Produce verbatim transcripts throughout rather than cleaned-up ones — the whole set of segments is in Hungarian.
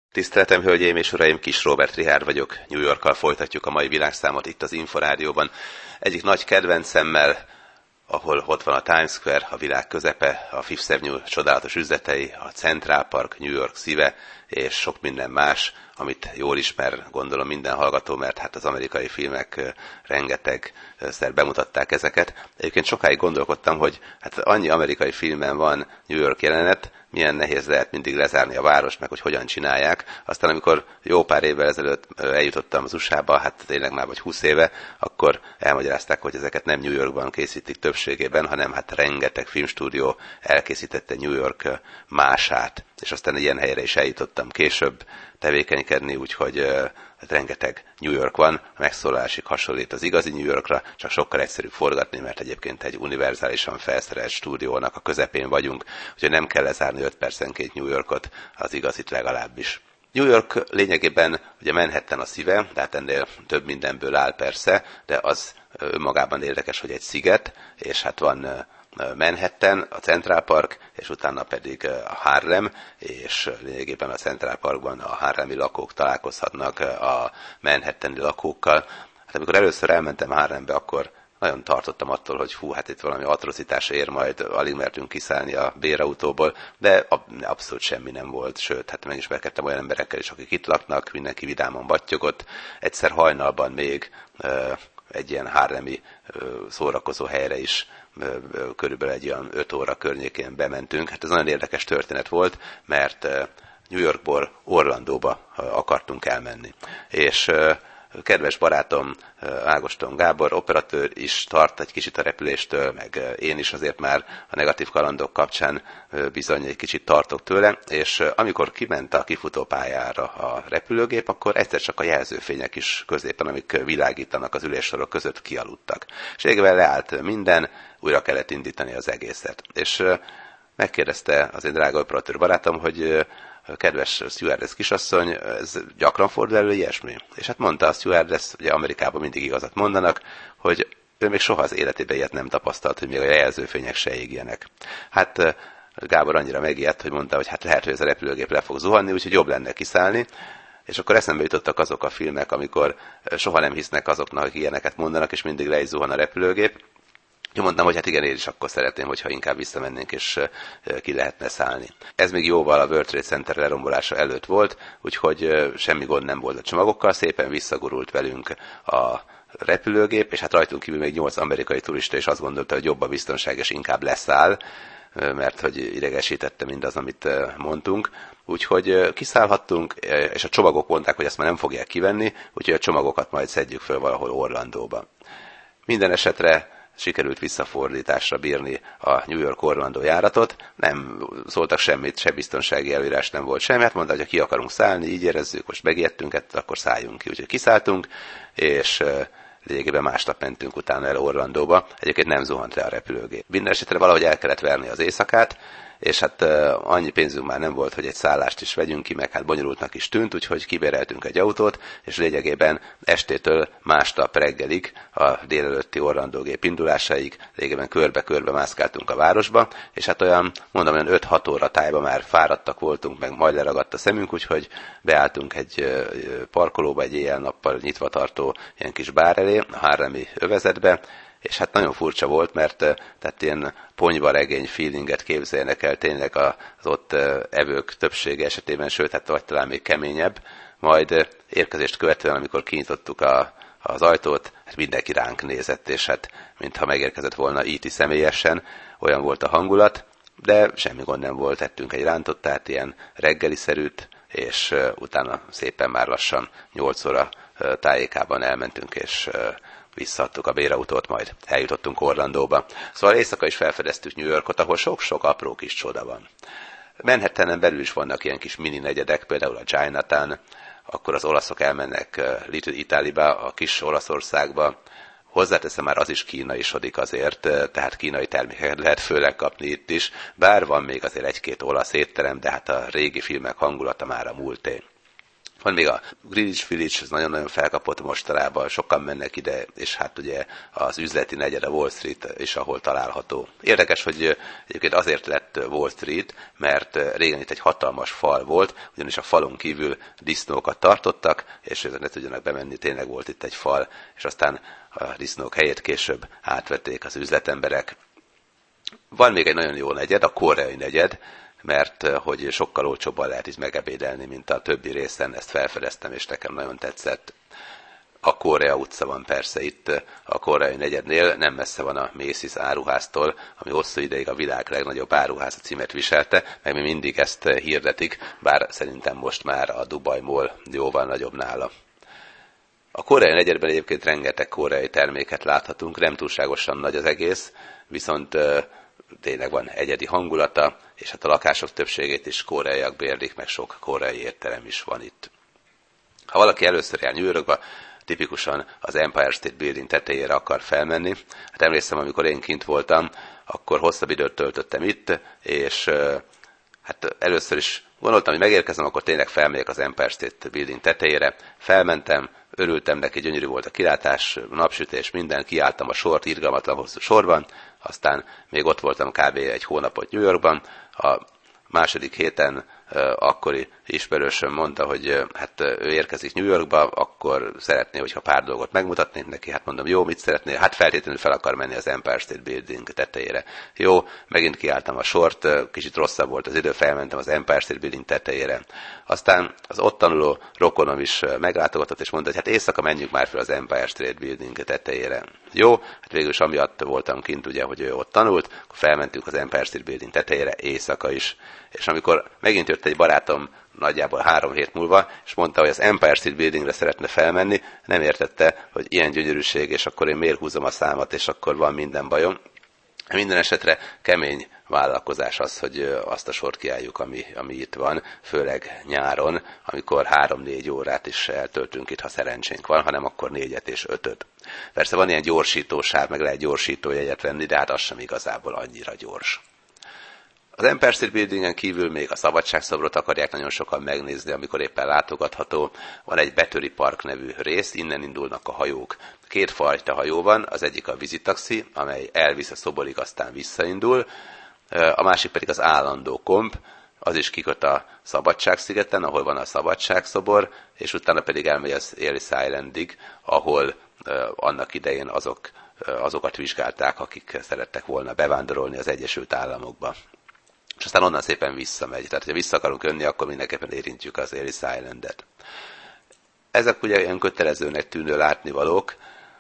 Tiszteltem, hölgyeim és uraim, Kis Róbert Richárd vagyok. New Yorkkal folytatjuk a mai világszámot itt az Inforádióban. Egyik nagy kedvencemmel, ahol ott van a Times Square, a világ közepe, a Fifth Avenue csodálatos üzletei, a Central Park, New York szíve, és sok minden más, amit jól ismer, gondolom minden hallgató, mert hát az amerikai filmek rengetegszer bemutatták ezeket. Egyébként sokáig gondolkodtam, hogy hát annyi amerikai filmben van New York jelenet, milyen nehéz lehet mindig lezárni a várost, meg hogy hogyan csinálják. Aztán amikor jó pár évvel ezelőtt eljutottam az u es á-ba, hát tényleg már vagy húsz éve, akkor elmagyarázták, hogy ezeket nem New Yorkban készítik többségében, hanem hát rengeteg filmstúdió elkészítette New York mását. És aztán ilyen helyre is eljutottam később tevékenykedni, úgyhogy hát rengeteg New York van, a megszólalásig hasonlít az igazi New Yorkra, csak sokkal egyszerűbb forgatni, mert egyébként egy univerzálisan felszerelt stúdiónak a közepén vagyunk, úgyhogy nem kell lezárni öt percenként New Yorkot, az igazit legalábbis. New York lényegében ugye Manhattan a szíve, tehát ennél több mindenből áll persze, de az önmagában érdekes, hogy egy sziget, és hát van Manhattan, a Central Park, és utána pedig a Harlem, és lényegében a Central Parkban a harlemi lakók találkozhatnak a manhattani lakókkal. Hát amikor először elmentem Harlembe, akkor nagyon tartottam attól, hogy hú, hát itt valami atrocitás ér, majd alig mertünk kiszállni a bérautóból, de abszolút semmi nem volt, sőt, hát megismerkedtem olyan emberekkel is, akik itt laknak, mindenki vidáman battyogott. Egyszer hajnalban még egy ilyen harlemi szórakozó helyre is körülbelül egy olyan öt óra környékén bementünk. Hát ez nagyon érdekes történet volt, mert New Yorkból Orlandóba akartunk elmenni. És kedves barátom Ágoston Gábor, operatőr is tart egy kicsit a repüléstől, meg én is azért már a negatív kalandok kapcsán bizony egy kicsit tartok tőle, és amikor kiment a kifutópályára a repülőgép, akkor egyszer csak a jelzőfények is középen, amik világítanak az üléssorok között, kialudtak. És végül leállt minden, újra kellett indítani az egészet. És megkérdezte az én drága operatőr barátom, hogy kedves stewardess kisasszony, ez gyakran fordul elő ilyesmi? És hát mondta a stewardess, ugye Amerikában mindig igazat mondanak, hogy ő még soha az életében ilyet nem tapasztalt, hogy még a jelzőfények se égjenek. Hát Gábor annyira megijedt, hogy mondta, hogy hát lehet, hogy ez a repülőgép le fog zuhanni, úgyhogy jobb lenne kiszállni. És akkor eszembe jutottak azok a filmek, amikor soha nem hisznek azoknak, akik ilyeneket mondanak, és mindig le is zuhan a repülőgép. Én mondtam, hogy hát igen, én is akkor szeretném, hogyha inkább visszamennénk, és ki lehetne szállni. Ez még jóval a World Trade Center lerombolása előtt volt, úgyhogy semmi gond nem volt a csomagokkal, szépen visszagurult velünk a repülőgép, és hát rajtunk kívül még nyolc amerikai turista is azt gondolta, hogy jobb a biztonság, és inkább leszáll, mert hogy idegesítette mindaz, amit mondtunk. Úgyhogy kiszállhattunk, és a csomagok mondták, hogy ezt már nem fogják kivenni, úgyhogy a csomagokat majd szedjük föl valahol Orlandóba. Minden esetre sikerült visszafordításra bírni a New York-Orlando járatot, nem szóltak semmit, se biztonsági előírás nem volt semmi, hát mondta, hogy ha ki akarunk szállni, így érezzük, most megijedtünk, hát akkor szálljunk ki. Úgyhogy kiszálltunk, és lényegében másnap mentünk utána el Orlandóba, egyébként nem zuhant le a repülőgép. Minden esetre valahogy el kellett verni az éjszakát, és hát uh, annyi pénzünk már nem volt, hogy egy szállást is vegyünk ki, meg hát bonyolultnak is tűnt, úgyhogy kibéreltünk egy autót, és lényegében estétől másnap reggelig, a délelőtti Orlandó gép indulásáig, lényegében körbe-körbe mászkáltunk a városba, és hát olyan, mondom, olyan öt-hat óra tájban már fáradtak voltunk, meg majd leragadt a szemünk, úgyhogy beálltunk egy uh, parkolóba, egy éjjel-nappal nyitva tartó ilyen kis bár elé, a harlemi övezetbe, és hát nagyon furcsa volt, mert tehát ilyen ponyvaregény feelinget képzeljenek el tényleg az ott evők többsége esetében, sőt, hát vagy talán még keményebb. Majd érkezést követően, amikor kinyitottuk a, az ajtót, hát mindenki ránk nézett, és hát mintha megérkezett volna í té személyesen, olyan volt a hangulat, de semmi gond nem volt, ettünk egy rántottát, ilyen reggeliszerűt, és utána szépen már lassan nyolc óra tájékában elmentünk, és visszaadtuk a bérautót, majd eljutottunk Orlandóba. Szóval éjszaka is felfedeztük New Yorkot, ahol sok-sok apró kis csoda van. Manhattanen belül is vannak ilyen kis mini negyedek, például a Chinatown, akkor az olaszok elmennek Little Italyba, a kis Olaszországba. Hozzáteszem, már az is kínaisodik azért, tehát kínai termékeket lehet főleg kapni itt is, bár van még azért egy-két olasz étterem, de hát a régi filmek hangulata már a múlté. Van még a Greenwich Village, ez nagyon-nagyon felkapott mostanában, sokan mennek ide, és hát ugye az üzleti negyed, a Wall Street is, ahol található. Érdekes, hogy egyébként azért lett Wall Street, mert régen itt egy hatalmas fal volt, ugyanis a falon kívül disznókat tartottak, és ezek ne tudjanak bemenni, tényleg volt itt egy fal, és aztán a disznók helyét később átvették az üzletemberek. Van még egy nagyon jó negyed, a koreai negyed, mert hogy sokkal olcsóbban lehet itt megebédelni, mint a többi részen, ezt felfedeztem, és nekem nagyon tetszett. A Korea utca van persze itt a koreai negyednél, nem messze van a Macy's áruháztól, ami hosszú ideig a világ legnagyobb áruháza címet viselte, meg mi mindig ezt hirdetik, bár szerintem most már a Dubai Mall jóval nagyobb nála. A koreai negyedben egyébként rengeteg koreai terméket láthatunk, nem túlságosan nagy az egész, viszont tényleg van egyedi hangulata, és hát a lakások többségét is koreaiak bérlik, meg sok koreai étterem is van itt. Ha valaki először jár New Yorkba, tipikusan az Empire State Building tetejére akar felmenni. Hát emlékszem, amikor én kint voltam, akkor hosszabb időt töltöttem itt, és hát először is gondoltam, hogy megérkezem, akkor tényleg felmegyek az Empire State Building tetejére. Felmentem, örültem neki, gyönyörű volt a kilátás, napsütés, minden, kiálltam a sort, irgalmatlan hosszú sorban, aztán még ott voltam kb. Egy hónapot New Yorkban. A második héten akkori ismerősöm mondta, hogy hát ő érkezik New Yorkba, akkor szeretné, hogyha pár dolgot megmutatnék neki. Hát mondom, jó, mit szeretné? Hát feltétlenül fel akar menni az Empire State Building tetejére. Jó, megint kiálltam a sort, kicsit rosszabb volt az idő, felmentem az Empire State Building tetejére. Aztán az ott tanuló rokonom is meglátogatott, és mondta, hogy hát éjszaka menjünk már fel az Empire State Building tetejére. Jó, hát végül is amiatt voltam kint, ugye, hogy ő ott tanult, akkor felmentünk az Empire State Building tetejére éjszaka is. És amikor megint jött egy barátom nagyjából három hét múlva, és mondta, hogy az Empire State Buildingre szeretne felmenni, nem értette, hogy ilyen gyönyörűség, és akkor én miért húzom a számat, és akkor van minden bajom. Minden esetre kemény vállalkozás az, hogy azt a sort kiálljuk, ami, ami itt van, főleg nyáron, amikor három-négy órát is eltöltünk itt, ha szerencsénk van, hanem akkor négyet és ötöt. Persze van ilyen gyorsítósáv, meg lehet gyorsítójegyet venni, de hát az sem igazából annyira gyors. Az Empire State Buildingen kívül még a Szabadságszobrot akarják nagyon sokan megnézni, amikor éppen látogatható. Van egy Battery Park nevű rész, innen indulnak a hajók. Két fajta hajó van, az egyik a vízitaxi, amely elvisz a szoborig, aztán visszaindul. A másik pedig az állandó komp, az is kiköt a Szabadságszigeten, ahol van a Szabadságszobor, és utána pedig elmegy az Ellis Islandig, ahol annak idején azok, azokat vizsgálták, akik szerettek volna bevándorolni az Egyesült Államokba. És aztán onnan szépen visszamegy. Tehát, ha vissza akarunk jönni, akkor mindenképpen érintjük az Ellis Islandet. Ezek ugye ilyen kötelezőnek tűnő látnivalók,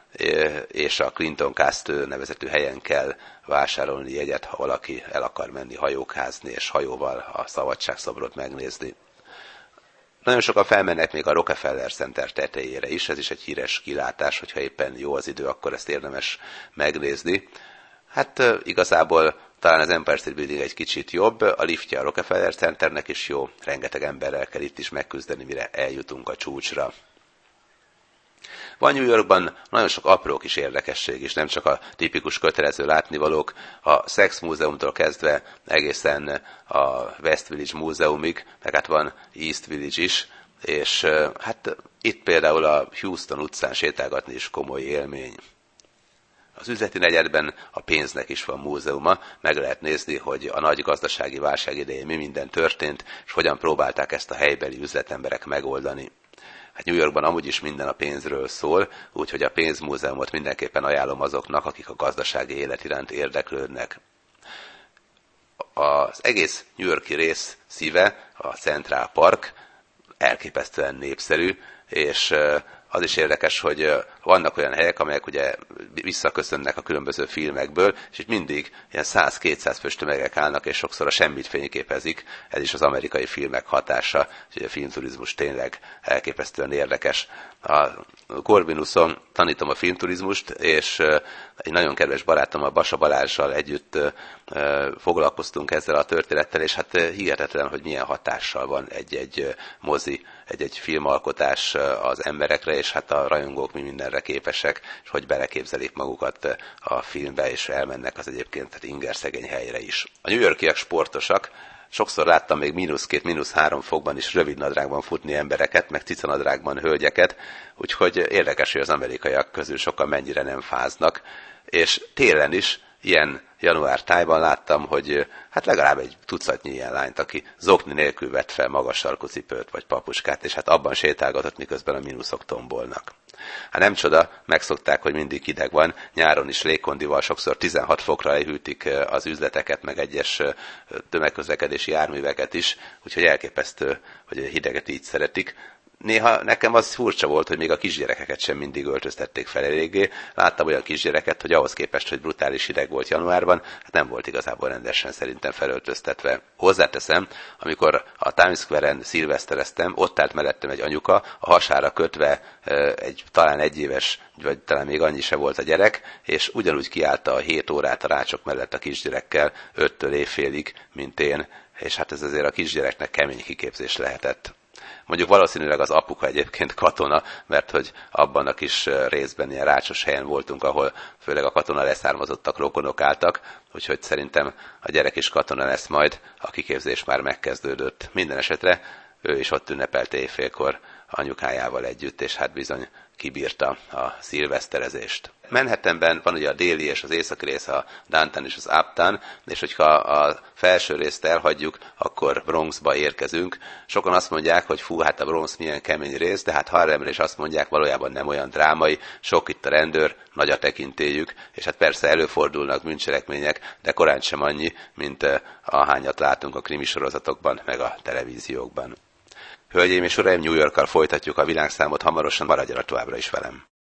és a Clinton Castle nevezetű helyen kell vásárolni jegyet, ha valaki el akar menni hajókházni, és hajóval a Szabadságszobrot megnézni. Nagyon sokan felmennek még a Rockefeller Center tetejére is, ez is egy híres kilátás, hogyha éppen jó az idő, akkor ezt érdemes megnézni. Hát igazából talán az Empire State Building egy kicsit jobb, a liftje a Rockefeller Centernek is jó, rengeteg emberrel kell itt is megküzdeni, mire eljutunk a csúcsra. Van New Yorkban nagyon sok apró kis érdekesség is, nem csak a tipikus kötelező látnivalók, a Sex Múzeumtól kezdve egészen a West Village Múzeumig, meg hát van East Village is, és hát itt például a Houston utcán sétálgatni is komoly élmény. Az üzleti negyedben a pénznek is van múzeuma, meg lehet nézni, hogy a nagy gazdasági válság idején mi minden történt, és hogyan próbálták ezt a helybeli üzletemberek megoldani. Hát New Yorkban amúgy is minden a pénzről szól, úgyhogy a pénzmúzeumot mindenképpen ajánlom azoknak, akik a gazdasági élet iránt érdeklődnek. Az egész New York-i rész szíve, a Central Park, elképesztően népszerű, és az is érdekes, hogy vannak olyan helyek, amelyek ugye visszaköszönnek a különböző filmekből, és itt mindig ilyen száz-kétszáz fős tömegek állnak, és sokszor a semmit fényképezik. Ez is az amerikai filmek hatása, úgyhogy a filmturizmus tényleg elképesztően érdekes. A Corvinuson tanítom a filmturizmust, és egy nagyon kedves barátommal, Basa Balázssal együtt foglalkoztunk ezzel a történettel, és hát hihetetlen, hogy milyen hatással van egy-egy mozi, egy-egy filmalkotás az emberekre, és hát a rajongók mi mindenre képesek, és hogy beleképzelik magukat a filmbe, és elmennek az egyébként ingerszegény helyre is. A New Yorkiak sportosak, Sokszor láttam még mínusz két, mínusz három fokban is rövid nadrágban futni embereket, meg cicanadrágban hölgyeket, úgyhogy érdekes, hogy az amerikaiak közül sokan mennyire nem fáznak, és télen is ilyen január tájban láttam, hogy hát legalább egy tucatnyi ilyen lányt, aki zokni nélkül vett fel magas sarkú cipőt vagy papuskát, és hát abban sétálgatott, miközben a mínuszok tombolnak. Hát nem csoda, megszokták, hogy mindig hideg van, nyáron is légkondival sokszor tizenhat fokra lehűtik az üzleteket, meg egyes tömegközlekedési járműveket is, úgyhogy elképesztő, hogy a hideget így szeretik. Néha nekem az furcsa volt, hogy még a kisgyerekeket sem mindig öltöztették fel eléggé. Láttam olyan kisgyereket, hogy ahhoz képest, hogy brutális hideg volt januárban, hát nem volt igazából rendesen szerintem felöltöztetve. Hozzáteszem, amikor a Times Square-en szilvesztereztem, ott állt mellettem egy anyuka, a hasára kötve egy talán egy éves, vagy talán még annyi se volt a gyerek, és ugyanúgy kiállta a hét órát a rácsok mellett a kisgyerekkel, öttől éjfélig, mint én, és hát ez azért a kisgyereknek kemény kiképzés lehetett. Mondjuk valószínűleg az apuka egyébként katona, mert hogy abban a kis részben ilyen rácsos helyen voltunk, ahol főleg a katona leszármazottak, rokonok álltak, úgyhogy szerintem a gyerek is katona lesz majd, a kiképzés már megkezdődött. Minden esetre ő is ott ünnepelt éjfélkor anyukájával együtt, és hát bizony kibírta a szilveszterezést. Manhattanben van ugye a déli és az északi rész, a downtown és az uptown, és hogyha a felső részt elhagyjuk, akkor Bronxba érkezünk. Sokan azt mondják, hogy fú, hát a Bronx milyen kemény rész, de hát Harlemre is azt mondják, valójában nem olyan drámai, sok itt a rendőr, nagy a tekintélyük, és hát persze előfordulnak bűncselekmények, de korán sem annyi, mint ahányat látunk a krimisorozatokban, meg a televíziókban. Hölgyeim és uraim, New Yorkkal folytatjuk a világszámot, hamarosan maradjanak továbbra is velem.